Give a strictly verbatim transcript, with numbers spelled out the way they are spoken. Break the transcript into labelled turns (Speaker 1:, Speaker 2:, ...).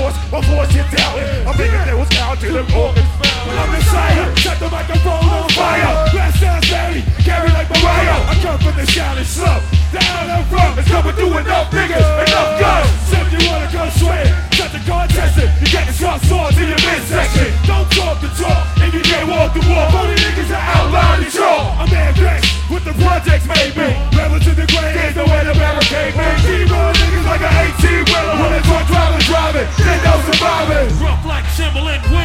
Speaker 1: force, my force you're doubting. I'm thinking there was down to the organs found. When I'm Messiah, set the microphone on fire. Blast sounds Larry, carry like Mariah. I come from the shouting slow. Down and from, it's coming through enough niggas, enough guns. So if you wanna come sway, set the contest it. You get the sharp swords in your midsection. Don't talk the talk, and you can't walk the walk. Only niggas are outline the chalk. I'm ambitious with the projects made me. Rebel to the grave, there's no way to barricade me. T-roll niggas like an eighteen wheeler. When it's on driving, driving, they know surviving.
Speaker 2: Rough like Timberland.